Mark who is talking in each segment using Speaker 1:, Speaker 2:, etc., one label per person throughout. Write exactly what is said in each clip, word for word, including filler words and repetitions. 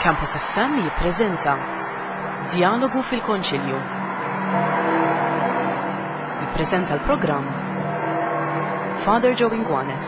Speaker 1: Campus F M jippreżenta Dialogu fil-Konċilju. Jippreżenta l-programm Father Joe Ingwanes.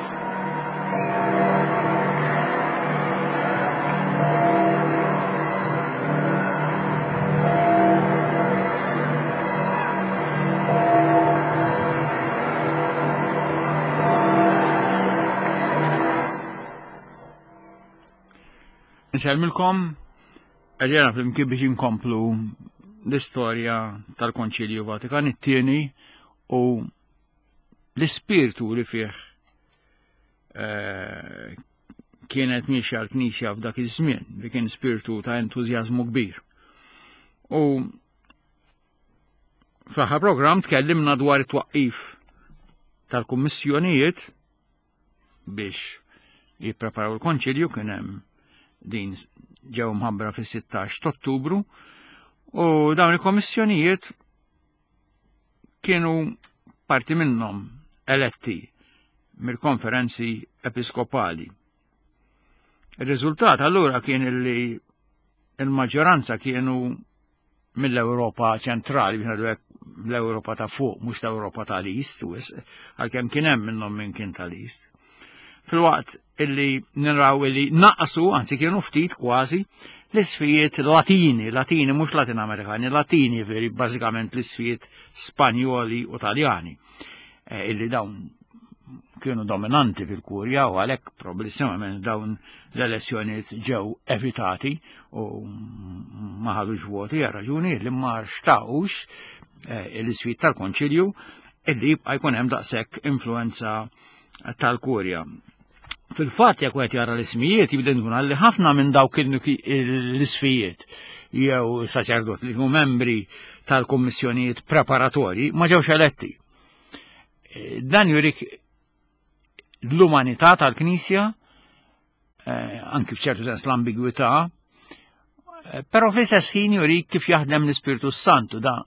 Speaker 2: Nselmilkom, għadjana fl-imkien biex inkomplu l-istorja tal-Konċilju Vatikan it-tieni u l-ispirtu li fih kienet miexja l-Knisja f'dak iż-żmien, li kien spiritu ta' entużjażmu kbir. U fl-aħħar programm tkellimna dwar it-twaqqif tal-kummissjonijiet biex jippreparaw il-Konċilju, kien hemm din ġew mħabbra fis-sittax ta' Ottubru u dawn il-komissjonijiet kienu parti minnhom eletti mill-konferenzi episkopali. Ir-riżultat allura kien li il-maġġoranza kienu mill-Ewropa ċentrali, l-Ewropa ta' fuq, mhux l-Ewropa tal-Ist, għalkemm kien hemm minnhom min kien tal-Ist. Fil-waqt illi naraw illi naqsu, anzi kienu ftit kważi, l-isfijiet latini, latini mhux Latin Amerikani, latini veri bażikament l-isfijiet Spanjoli u Taljani, illi dawn kienu dominanti fil-Kurja u għalhekk probabbilment dawn l-elezzjonijiet ġew evitati u ma ħadux voti għal raġuni li ma xtaqux l-isfijiet tal-Konċilju illi jibqa' jkun hemm daqshekk influenza tal-Kurja. Fil-fatt jekk wieħed jara l-ismijiet jibda nkun li ħafna minn dawk l-isfijiet jew saċerdot li huma membri tal-kummissjonijiet preparatorji ma ġewx eletti. Dan jurik l-umanità tal-Knisja, anki f'ċertu sens l-ambigwità, però fl-istess ħin jurik kif jaħdem l-Ispiritu Santu. Da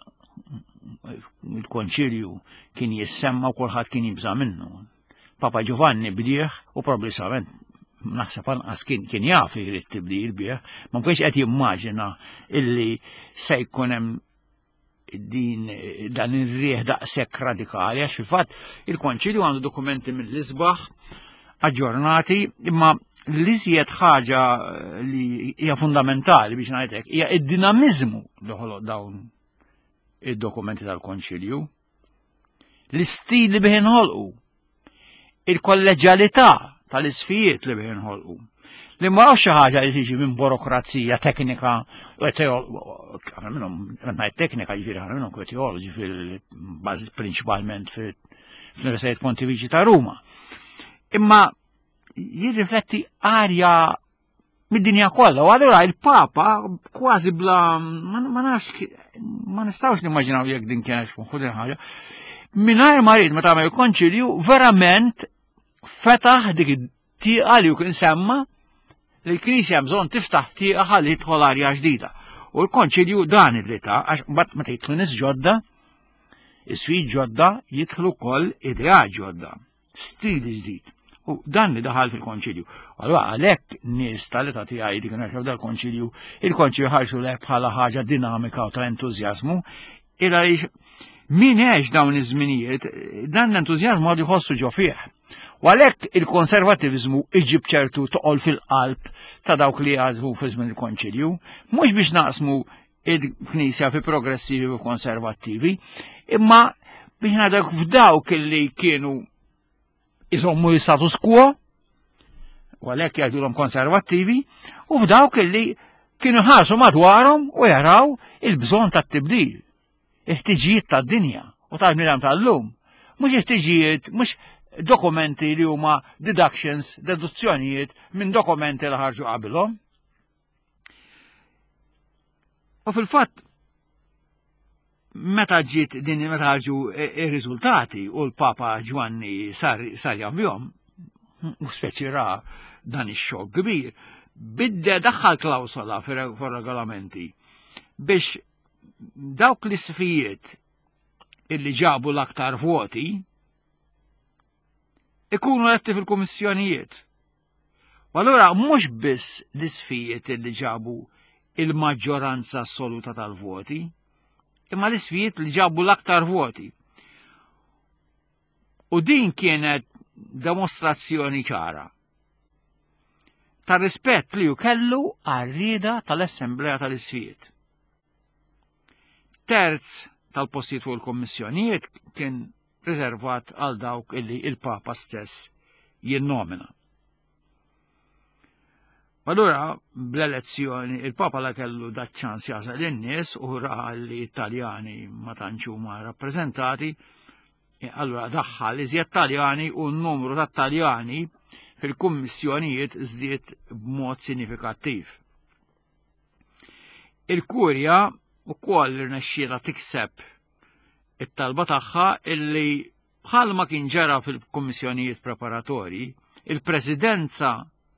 Speaker 2: il-Konċilju kien jissemma u kulħadd kien jibża minnu. Papa Giovanni bdieħ u probabbilment naħseb anqas kien kien jaf li jrid tibdil bih, ma kienx qed jimmaġina illi se jkun hemm din dan ir-rieh daqshekk radikali għax fil-fatt il-Konċilju għandu dokumenti mill-isbaħ aġġornati, imma l-iżjed ħaġa li hija fundamentali biex ngħid hekk hija d-dinamiżmu li ħoloq dawn id-dokumenti tal-Konċilju, l-istil li bih inħolqu, il-kolleġjalità tal-isfijiet li bih inħolqu. Li ma xi ħaġa li tiġi minn burokrazija teknika, minnhom ngħid teknika jiġifieri ħafna minnhom teoloġi fil-bażi prinċipalment fl-Università Pontifiċi ta' Ruma. Imma jirrifletti arja mid-dinja kollha, u allura il-Papa kważi bla ma nafx ma nistgħux nimmaġinaw jekk din kienet xi ħaġa. Mingħajr ma rrid meta tagħmel il-Konċilju verament fetaħ dik it-tieqa li kien semma li l-Knisja bżonn tiftaħ tieqa ħalli jidħol arja ġdida. U l-Konċilju dan il-lita għax mbagħad meta jidħlu nies ġodda, isfid ġodda jidħlu wkoll ideat ġodda, stili ġdid. U dan li daħal fil-Konċilju. Allura għalhekk nies tal-età tiegħi dik kienet dal-Konċilju, il-Konċilju ħarsu lek bħala ħaġa dinamika u ta' entużjażmu, ila min għex dawn iż-żminijiet, dan l-entużjażmu għadu jħossu ġo fih. U għalhekk il-konservativizmu iġib ċertu toqol fil-qalb ta' dawk li għadhu fi żmien il-Konċilju, mhux biex naqsmu il-Knisja fi progressivi u konservattivi, imma biex ngħidlek f'dawk li kienu iżommu l-status quo, u għalhekk jgħidulhom konservattivi, u f'dawk li kienu ħarsu madwarhom u jaraw il-bżonn tat-tibdil. Iħtiġijiet tad-dinja u tal-bniedem tal-lum, mhux iħtiġijiet, mhux dokumenti li huma deductions, deduzzjonijiet minn dokumenti li ħarġu qabilhom. U fil-fatt meta ġiet din meta ħarġu ir-riżultati u l-Papa Ġwanni sar jaf bihom, u speċi ra dan ix-xokk kbir, bidde daħħal klawsola fir-regolamenti biex dawk l-isfijiet illi ġabu l-aktar voti ikunu eletti fil-kummissjonijiet. U allura mhux biss l-isfijiet li ġabu il-maġġoranza assoluta tal-voti, imma l-isfijiet li ġabu l-aktar voti. U din kienet demostrazzjoni ċara ta' rispett li ju kellu għar-rieda tal-Assembleja tal-Isfijiet. Terz tal-postijiet fuq il-kommissjonijiet kien riservat għal dawk illi il-Papa stess jinnomina. Allura, bl-elezzjoni, il-Papa la kellu dat ċans jasal in-nies u ra li Italjani ma tantx huma rappreżentati, allura daħħal iżjed Taljani u n-numru ta' Taljani fil-kummissjonijiet żdied b'mod sinifikattiv. Il-Kurja wkoll irnexxiela tikseb it-talba tagħha illi bħalma kien ġara fil-kummissjonijiet preparatorji, il-Presidenza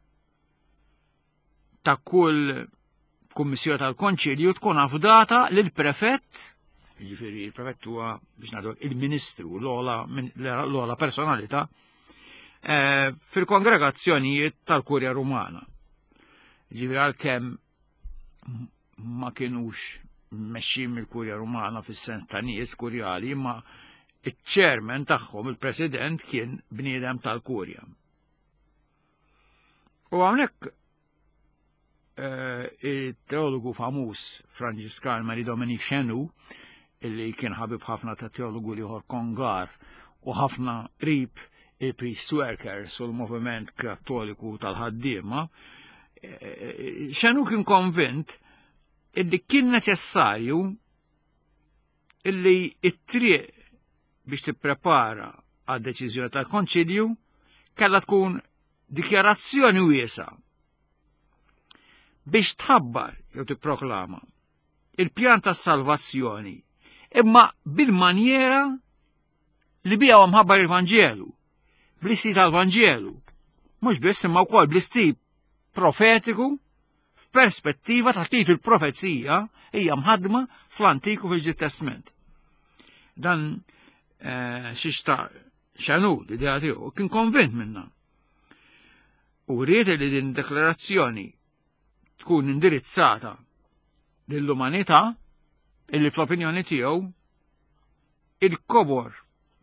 Speaker 2: ta' kull kummissjoni tal-Konċilju tkun affdata lil prefett, jiġifieri il-prefett huwa biex ngħidu il-Ministru l-ogħla personalità eh, fil-kongregazzjonijiet tal-Kurja Rumana. Jiġifieri għalkemm ma kienux mmexxin mill-Kurja Rumana fis-sens ta' nies kurjali, imma iċ-chairman tagħhom il-President kien bniedem tal-Kurja. U hawnhekk Uh, il-teologu famuż Franġiskan Marie Dominique Chenu, illi kien ħabib ħafna ta' teologu liħor Kongar u ħafna rib il-priest workers u l-moviment kattoliku tal-ħaddiema, Chenu kien konvint illi kien neċessarju illi it-triq biex tipprepara għad deċiżjoni tal-Konċilju kellha tkun dikjarazzjoni wiesa' biex tħabbar jew tipproklama il-pjan tas-salvazzjoni, imma bil-manjera li biha mħabbar il-Vanġelu, bl-isti tal-Vanġelu, mhux biss imma wkoll bl-isti profetiku f'perspettiva ta' kif il-profezija hija mħaddma fl-Antiku fil-Ġid Testament. Dan eh, xixta Chenu l-idea tiegħu kien konvint minnha. U ried li din deklarazzjoni tkun indirizzata lill-umanità illi fl-opinjoni tiegħu il-kobor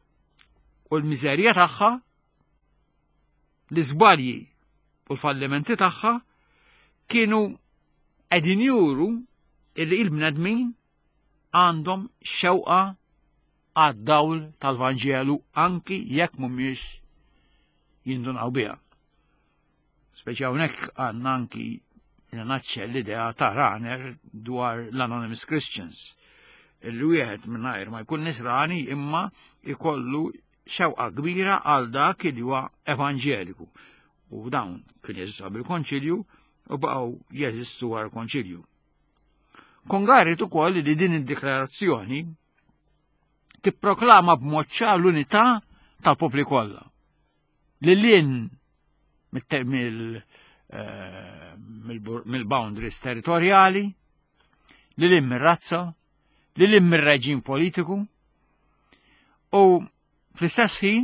Speaker 2: u l-miżerja tagħha, l-iżbalji u l-fallimenti tagħha kienu qegħdin juru illi il-bnedmin għandhom xewqa għad-dawl tal-Vanġelu anki jekk mhumiex jindunaw biha. Speċi hawnhekk għandna anki naċċel l-idea ta' Rahner dwar l-Anonymous Christians. Il-wieħed mingħajr ma jkun nisrani imma ikollu xewqa kbira għal dak li huwa evanġeliku. U dawn kien jeżistu bil-Konċilju u baqgħu jeżistu wara l-Konċilju. Kongarit ukoll li din id-diklarazzjoni tipproklama b'mod ċar l-unità tal-popli kollha. Lilin mill mill-boundaries territorjali, li lim mir-razza, li lim mir-reġim politiku, u fl-istess ħin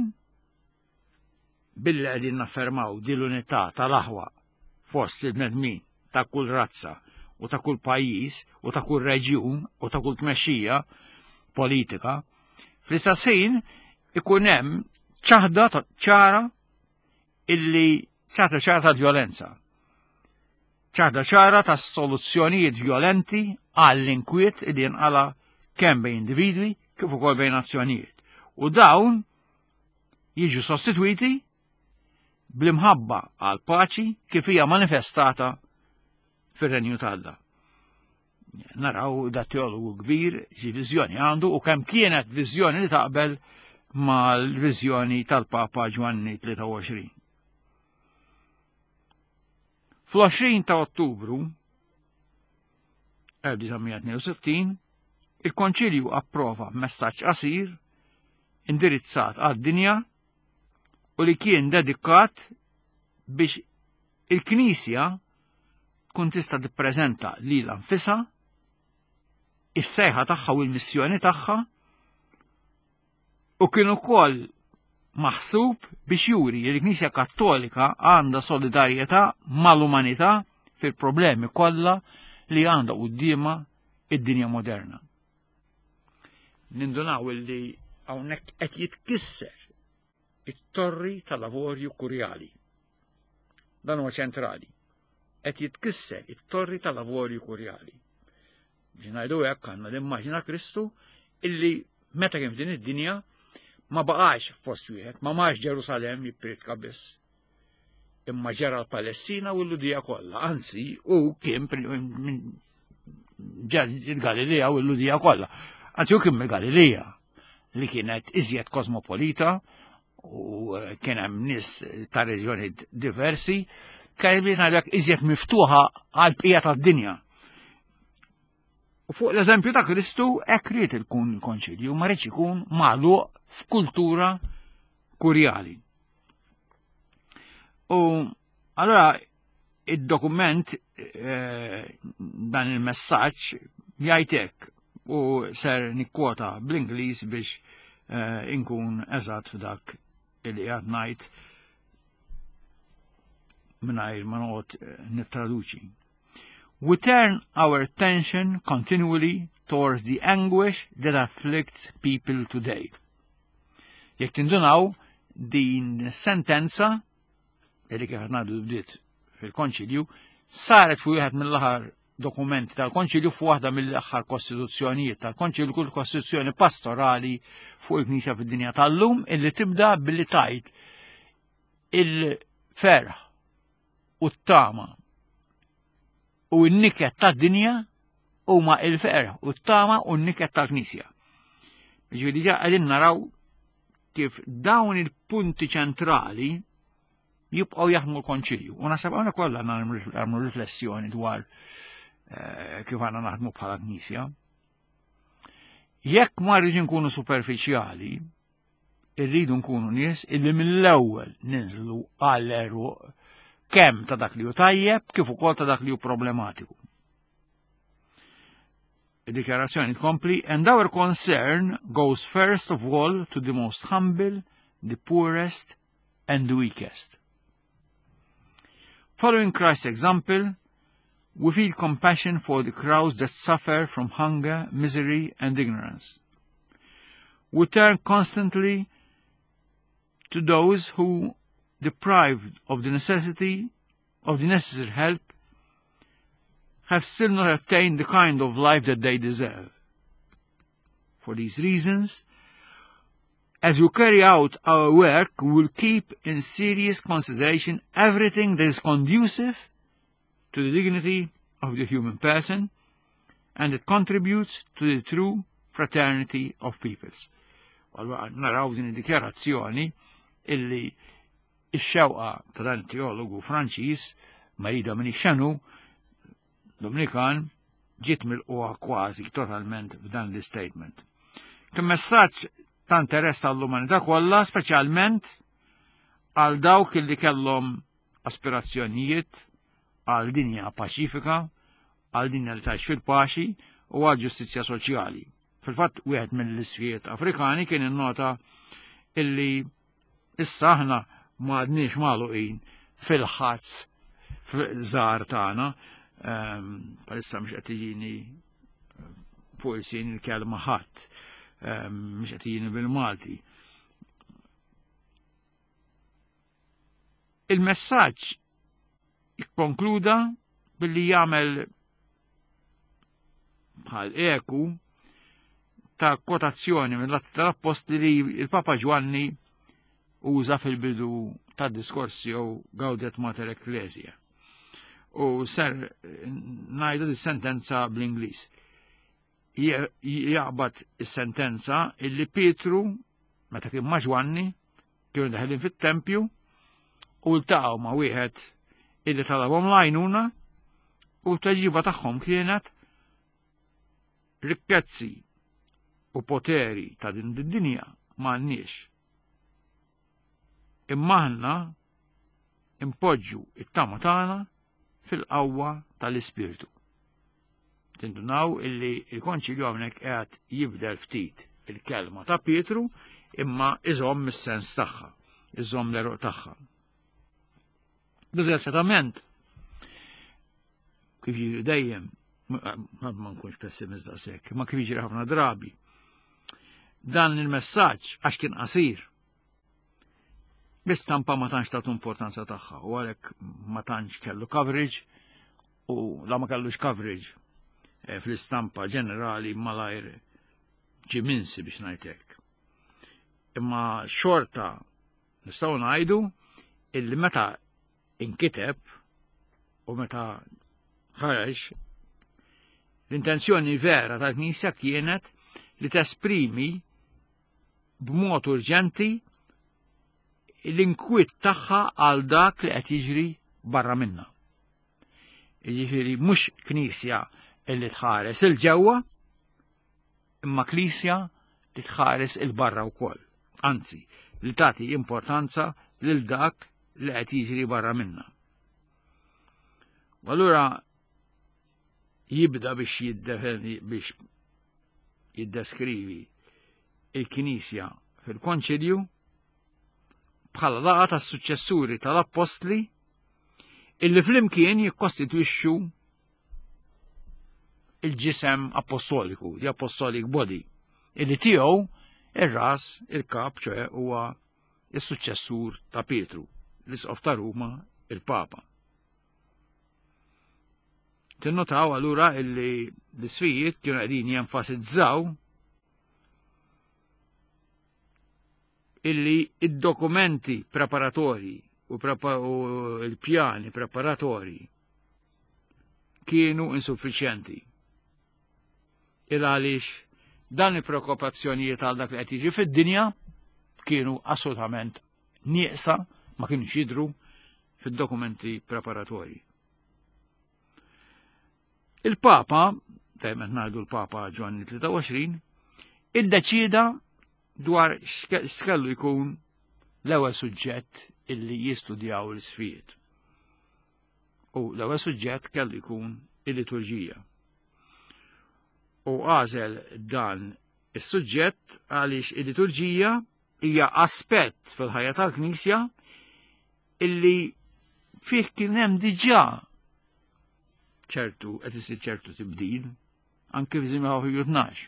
Speaker 2: billi qegħdin naffermaw din l-unità tal-aħwa fost il-bnedmin ta' kull razza u ta' kull pajjiż u ta' kull reġjun u ta' kull tmexxija politika, fl-istess ħin ikun hemm ċaħda ċara illi ċaħda ċara tal-vjolenza, ċaħda ċara ta' soluzzjonijiet violenti għall-inkwiet li jinqala kemm bejn individwi kif ukoll bejn nazzjonijiet. U dawn jiġu sostitwiti bl-imħabba għal paċi kif hija manifestata fir-Renju tal-Alla. Naraw da teologu kbir ġi viżjoni għandu u kemm kienet viżjoni li taqbel mal-viżjoni tal-Papa Ġwanni tlieta u għoxrin. Fl-għoxrin ta' Ottubru elf tisa' tnejn u sittin il-Konċilju approva messaġġ qasir indirizzat għad-dinja u li kien dedikat biex il-Knisja tkun tista' tippreżenta lilha nfisha is-sejħa tagħha u l-missjoni tagħha u kien ukoll maħsub biex juri li l-Knisja Kattolika għandha solidarjetà mal-umanità fil-problemi kollha li għandha qudiemha id-dinja moderna. Nindunaw li hawnhekk qed jitkisser it-torri tal-lavorju kurjali. Dan huwa ċentrali. Qed jitkisser it-torri tal-lavorju kurjali. Biex ngħidu hekk għandna l-immaġina Kristu illi meta kien din id-dinja ma baqax f'post wieħed, ma marx Ġerusalem jippritka biss. Imma ġara l-Palestina u l-Ludija kollha, anzi u kien il-Galilea u l-Ludija kollha. Anzi u kien mill-Galilea li kienet iżjed kosmopolita u kien hemm nies ta' reġjoni diversi, kien ngħidlek iżjed miftuħa għal bqija tad-dinja. U fuq l-eżempju ta' Kristu hekk ried ikun il-konċilju, ma rridx ikun magħluq f'kultura kurjali. U allora id-dokument dan il-messaġġ jgħid hekk u ser nikkwota bl-Ingliż biex inkun eżatt f'dak li qed ngħid mingħajr ma noqgħod nittraduċi. We turn our attention continually towards the anguish that afflicts people today. Jekk tindunaw din sentenza li kif ngħidu bdiet fil-Konċilju saret fuq wieħed mill-aħħar dokumenti tal-Konċilju fuq waħda mill-aħħar kostituzzjonijiet tal-Konċilju, kull kostituzzjoni pastorali fuq il-Knisja fid-dinja tal-lum illi tibda billi tajt il-ferħ u t-tama u n-niket tad-dinja huma il-ferħ u t-tama u n-niket tal-Knisja. Ġifieri diġà qegħdin naraw kif dawn il-punti ċentrali jibqgħu jaħdmu l-Konċilju. U naħseb hawnhekk kollha nagħmlu riflessjoni dwar kif għandna naħdmu bħala Knisja. Jekk ma rridx nkunu superfiċjali, irridu nkunu nies illi mill-ewwel ninżlu għall-eruq kemm ta' dak li hu tajjeb kif ukoll ta' dak li hu problematiku. Id-dikjarazzjoni tkompli, and our concern goes first of all to the most humble, the poorest and the weakest. Following Christ's example, we feel compassion for the crowds that suffer from hunger, misery and ignorance. We turn constantly to those who, deprived of the necessity of the necessary help, have still not attained the kind of life that they deserve. For these reasons, as we carry out our work, we will keep in serious consideration everything that is conducive to the dignity of the human person and that contributes to the true fraternity of peoples. Naraw din id-dikjarazzjoni illi ix-xewqa ta' dan teologu Franċiż Marida Minixxanu Dominikan ġiet milquha kważi totalment f'dan l-istatement. Kien messaġġ ta' interess għall-umanità kollha, speċjalment għal dawk illi kellhom aspirazzjonijiet għal dinja paċifika, għal dinja li tgħix fil-paċi u għal ġustizzja soċjali. Fil-fatt wieħed mill-isfijiet Afrikani kien innota illi issa aħna ma għadniex magħluqin fil-ħazz żgħar tagħna, palissa mhux qed tiġini fuq il-sin il-kelma ħadd, mhux qed tiġini bil-Malti. Il-messaġġ jikkonkluda billi jagħmel bħal eku ta' kotazzjoni mill-Atti tal-Apostli li il-Papa Ġwanni uża fil-bidu ta' diskors jew Gaudet Mater Ecclesia. U ser ngħidu dis-sentenza bl-Ingliż. Jaqbad is-sentenza illi Pietru meta kien ma' Ġwanni kienu daħlin fit-tempju u ltaqgħu ma' wieħed illi talabhom l-għajnuna u t-tweġiba tagħhom kienet rikkezzi u poteri ta' din id-dinja m'għandniex. Imma aħna impoġġu it-tama tagħna fil-qawwa tal-Ispirtu. Tindunaw illi il-Konċilju hawnhekk qed jibdel ftit il-kelma ta' Pietru imma iżomm is-sens tagħha, iżomm l-eruq tagħha. Diżgrazzjatament, kif jiġri dejjem, ma nkunx pessimist daqshekk, ma kif jiġri ħafna drabi. Dan il-messaġġ għax kien qasir, l-istampa ma tantx tagħtu importanza tagħha u għalhekk ma tantx kellu coverage u la ma kellux coverage fl-istampa ġenerali malajr ġie minsi biex ngħid hekk. Imma xorta nistgħu ngħidu illi meta inkiteb u meta ħareġ l-intenzjoni vera tal-Knisja kienet li tesprimi b'mod urġenti l-inkwiet tagħha għal dak li qed jiġri barra minnha. Jiġifieri mhux Knisja li tħares il-ġewwa, imma Knisja li tħares il-barra wkoll. Anzi, li tagħti importanza lil dak li qed jiġri barra minnha. U allura jibda biex jiddefendi biex jiddeskrivi il-Knisja fil-Konċilju bħala laqgħa tas-suċċessuri tal-Apostli illi flimkien jikkostitwixxu il-ġisem apostoliku, the apostolic body, illi tiegħu ir-ras, il-kap, ċoe huwa is-suċċessur ta' Pietru, l-Isqof ta' Ruma, il-Papa. Tinnotaw allura illi l-isfijiet kienu qegħdin jenfasizzaw illi id-dokumenti preparatorji u, prepa u il-pjani preparatorji kienu insuffiċjenti. Il għaliex dan il-preokkupazzjonijiet għal dak li qed jiġi fid-dinja kienu assolutament nieqsa, ma kienux jidhru fid-dokumenti preparatorji. Il-Papa, dejjem ngħidu l-Papa Ġwanni tlieta wgħoxrin, iddeċieda dwar x'kellu jkun l-ewwel suġġett illi jistudjaw l-isfijiet. U l-ewwel suġġett kellu jkun il-liturġija. U għażel dan is-suġġett għaliex il-liturġija hija aspett fil-ħajja tal-Knisja illi fih kien hemm diġà ċertu qed isir ċertu tibdil, anke fi żmien Ħoħju tnax.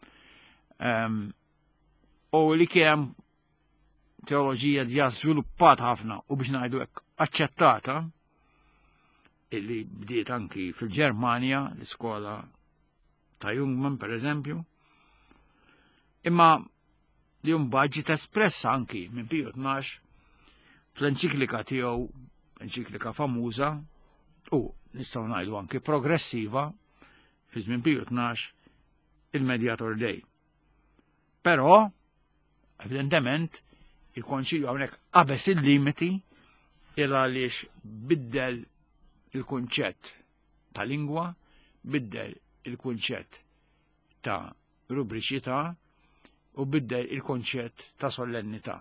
Speaker 2: U li kien teoloġija diġà żviluppat ħafna u biex ngħidu hekk aċċettata, illi bdiet anki fil-Ġermanja, l-iskola ta' Jungmann pereżempju, imma li mbagħad ġiet espressa anki minn Piju tnax fl-enċiklika tiegħu, enċiklika famuża u nistgħu ngħidu anki progressiva fi żmien Piju tnax, il-Mediator Dei. Però evidentement il-Konċilju hawnhekk qabeż il-limiti il għaliex biddel il-kunċett ta' lingwa, biddel il-kunċett ta' rubriċità u biddel il-kunċett ta' solennità.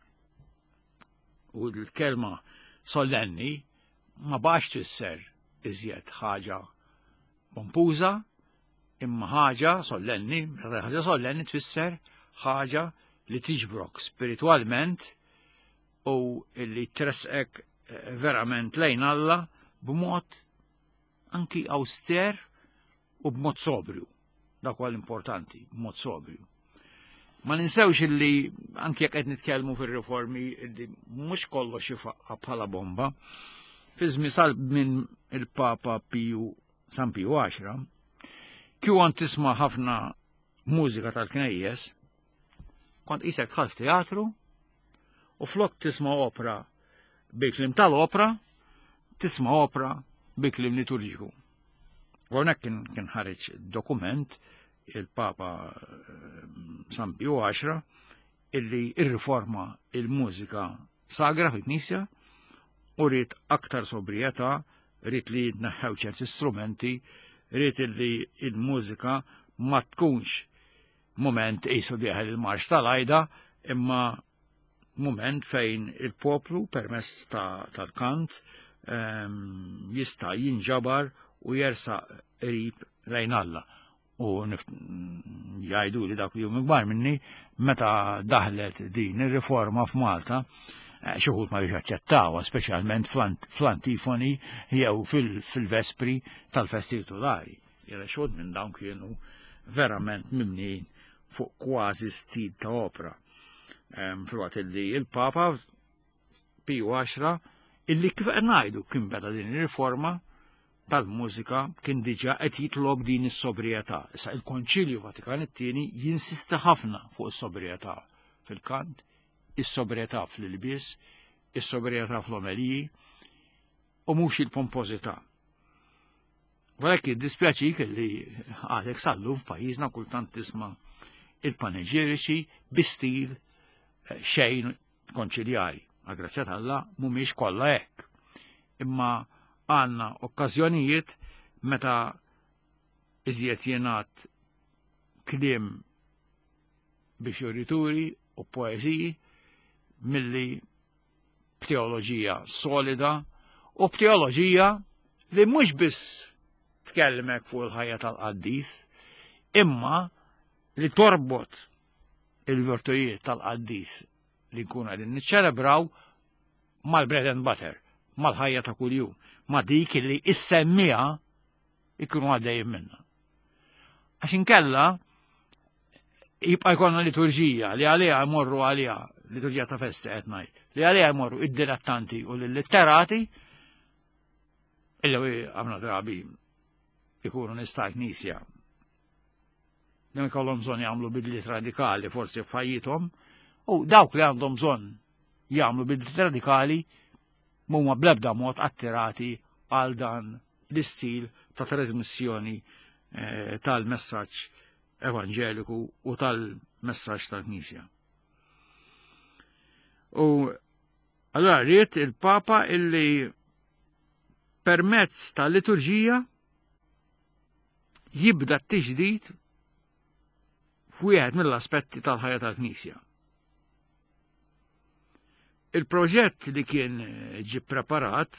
Speaker 2: U l-kelma solenni ma bax tfisser iżjed ħaġa pompuża, imma ħaġa solenni, ħaġa solenni tfisser ħaġa li tiġbrok spiritualment u li tresqek verament lejn Alla b'mod anki auster u b'mod sobrju. Dak huwa l-importanti, b'mod sobrju. Ma ninsewx illi anki jekk qed nitkellmu fir-riformi li mhux kollox jifaqqa bħala bomba, fi żmien minn il-Papa Piju San Piju għaxra, kont tisma' ħafna mużika tal-knejjes, kont qisek tħall f'teatru u flok tisma' opra bil-klim tal-opra, tisma' opra bil-klim liturġiku. U hawnhekk kien ħareġ dokument il-Papa San Piju għaxra illi irriforma il-mużika sagra fil-Knisja u rrid aktar sobrijetà, rrid li jitneħħew ċerti strumenti, rrid li il-mużika ma tkunx moment qisu dieħel il-marx tal-għajda, imma moment fejn il-poplu permezz tal-kant jista' jinġabar u jersaq qrib lejn Alla. U jgħidu li dak li huma kbar minni meta daħlet din ir-riforma f'Malta, xi wħud ma jiex aċċettawha, speċjalment fl-antifoni jew fil-vespri tal-festi titolari. Jera xogħol minn dawn kienu verament mimlin fuq kważi stil ta' opera. Filwaqt illi il-Papa Piju għaxra illi kif qed ngħidu kien beda din ir-riforma tal-mużika kien diġà qed jitlob din is-sobrietà. Issa il-Konċilju Vatikan it-tieni jinsista ħafna fuq is-sobrietà fil-kant, is-sobrietà fl-ilbies, is-sobrietà fl-omeliji u mhux il-pompożità. Walek jiddispjaċik li għadek sallu f'pajjiżna kultant tisma' il-paneġeriċi bi stil xejn konċiljari. Għagrazzjat Alla mhumiex kollha hekk. Imma għandna okkażjonijiet meta iżjed jingħad kliem bi fjorituri u poeżiji milli b'teoloġija solida u b'teoloġija li mhux biss tkellimek fuq il-ħajja tal-qaddis, imma li torbot il-virtujiet tal-qaddis li nkunu qegħdin niċċelebraw mal-bread and butter, mal-ħajja ta' kuljum, ma' dik li issemmija ikunu għaddejjin minnha. Għax inkella jibqa' jkollna liturġija li għaliha jmorru għaliha liturġija ta' festa qed ngħid, li għaliha jmorru id-dilettanti u l-litterati illi għamna drabi ikunu nista' knisja. Dan ikollhom bżonn jagħmlu bidliet radikali forsi f'ħajjithom, u dawk li għandhom bżonn jagħmlu bidliet radikali huma bl-ebda mod attirati għal dan l-istil ta' trasmissjoni eh, tal-messaġġ evanġeliku u tal-messaġġ tal-Knisja. U allura rrid il-Papa illi permezz tal-liturġija jibda t-tiġdid f'wieħed mill-aspetti tal-ħajja tal-Knisja. Il-proġett li kien ġi preparat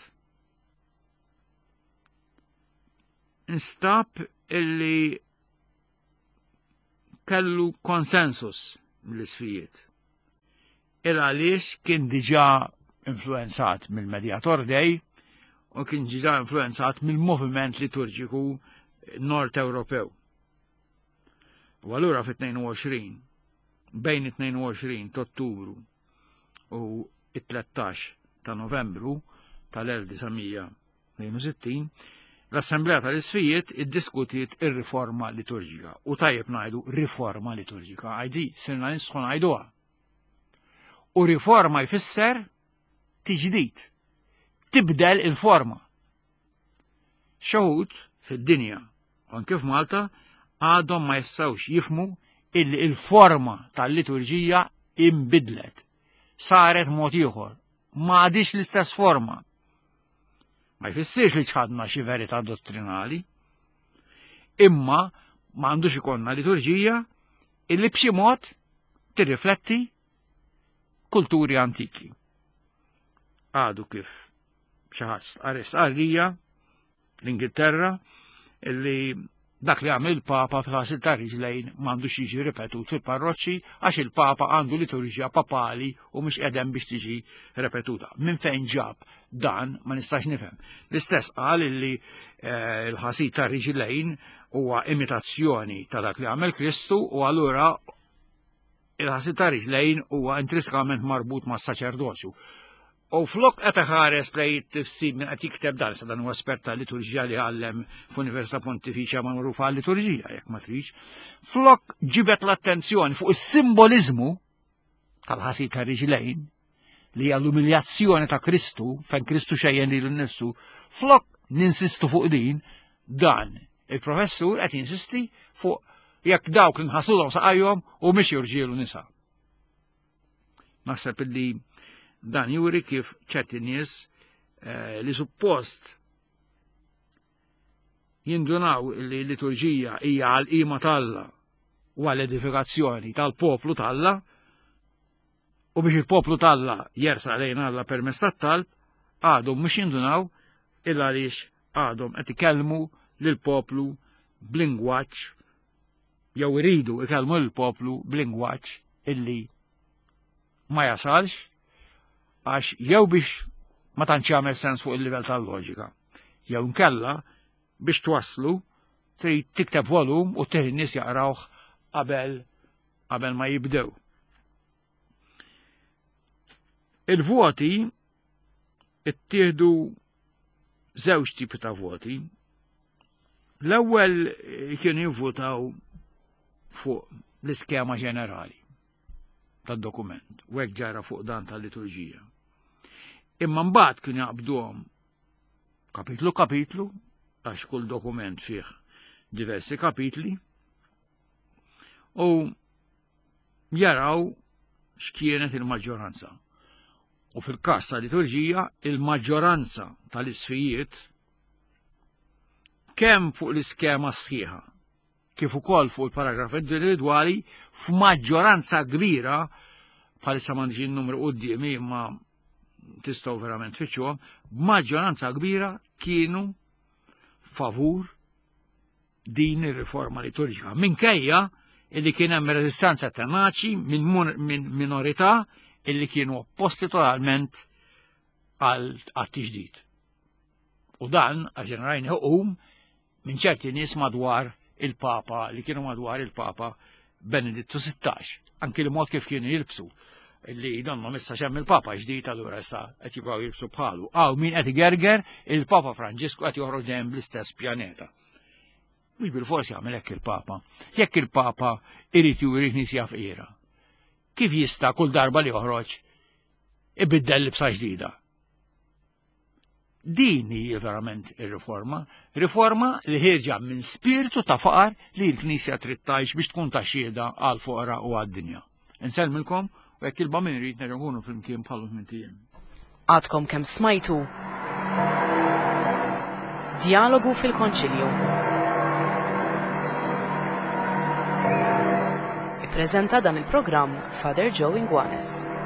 Speaker 2: instab illi kellu konsensus mill-isfijiet. Il għaliex kien diġà influenzat mill-Mediator Dei u kien diġà influenzat mill-moviment liturġiku Nord Ewropew. U allura fit-tnejn u għoxrin, bejn it-tnejn u għoxrin ta' Ottubru u it-tlettax ta' Novembru tal-elf desigħmija tnejn u sittin, l-Assemblea tal-Isfijiet iddiskutiet ir-riforma liturġika. U tajjeb ngħidu riforma liturġika, għajdi sirna nisħu ngħiduha. U riforma jfisser tiġdid, tibdel il-forma. Xi fid-dinja, anke f'Malta, għadhom ma jistgħux jifmu illi il-forma tal-liturġija imbidlet. Saret mod ieħor, ma għadix l-istess forma. Ma jfissirx li ċħadna xi verità dottrinali, imma m'għandux ikonna liturġija illi b'xi mod tirrifletti kulturi antiki. Għadu kif xi ħadd stqarrija l-Ingilterra illi dak li għamil il-Papa fil-ħasil ta' Riġlejn m'għandux jiġi ripetut fil-parroċċi għax il-Papa għandu liturġija papali u mhux qegħdem biex tiġi repetuta. Minn fejn ġab dan ma nistax nifhem. L-istess qal illi l-ħasil ta' Riġlejn huwa imitazzjoni ta' dak li għamel Kristu u allura il-ħasil ta' Riġlejn huwa intrinstikament marbut mas-saċerdozju. U flok qed ħares lej tifsir minn qed jikteb dan sa dan huwa espert tal-liturġija li għallem f'Università Pontifiċja magħrufa għal-liturġija jekk ma tridx, flok ġibet l-attenzjoni fuq is-simboliżmu tal-ħasil ta' Riġlejn li hija l-umiljazzjoni ta' Kristu fejn Kristu xejjen lilu nnifsu, flok ninsistu fuq din dan il-professur qed jinsisti fuq jekk dawk li nħassulhom saqajhom u mhix jirġielu nisa. Naħseb illi dan juri kif ċerti nies eh, li suppost jindunaw li l-liturġija hija għal-qima tal-Alla u għall-edifikazzjoni tal-poplu tal-Alla u biex il-poplu tal-Alla jersa lejn Alla permezz tat-talb għadhom mhux jindunaw illa għaliex għadhom qed ikellmu lill-poplu b'lingwaġġ jew iridu ikellmu lill-poplu b'lingwaġġ illi ma jasalx għax jew biex ma tantx jagħmel sens fuq il-livell tal-loġika. Jew nkella biex twasslu trid tikteb volum u tieħi n-nies jaqrawh qabel qabel ma jibdew. Il-voti ittieħdu żewġ tipi ta' voti. L-ewwel kienu jivvotaw fuq l-iskema ġenerali tad-dokument, u hekk ġara fuq dan tal-liturġija. Imma mbagħad kienu jaqbduhom kapitlu kapitlu, għax kull dokument fih diversi kapitli, u jaraw x'kienet il-maġġoranza. U fil-każ tal-liturġija, il-maġġoranza tal-isfijiet kemm fuq l-iskema sħiħa kif ukoll fuq il-paragraf individwali f'maġġoranza kbira, bħalissa m'għandix in-numru qudiemi imma tistgħu verament tfittxuhom, b'maġġoranza kbira kienu favur din ir-riforma liturġika. Minkejja illi kien hemm reżistanza tenaċi minn minorità illi kienu opposti totalment għal tiġdid. U dan għax rajna uqum minn ċerti nies madwar il-Papa li kienu madwar il-Papa Benedittu sittax, anki l-mod kif kienu jilbsu li donnu missa xem il-Papa ġdid allura issa qed jibgħu jilbsu bħalu. Aw min qed igerger il-Papa Franġisku qed joħroġ dejjem bl-istess pjaneta. Mhux bil-forsi jagħmel hekk il-Papa. Jekk il-Papa irid juri nies jafqira, kif jista' kull darba li joħroġ ibiddel libsa ġdida? Din hija verament ir-riforma, riforma li ħirġa minn spiritu ta' faqar li l-Knisja trid tgħix biex tkun ta' xhieda għal foqra u għad-dinja. Insellmilkom u hekk il-ba min irid nerġa' nkunu flimkien bħalu mintijiem.
Speaker 1: Għadkom kemm smajtu Dialogu fil-Konċilju. Ippreżenta dan il-programm Father Joe Ingwanes.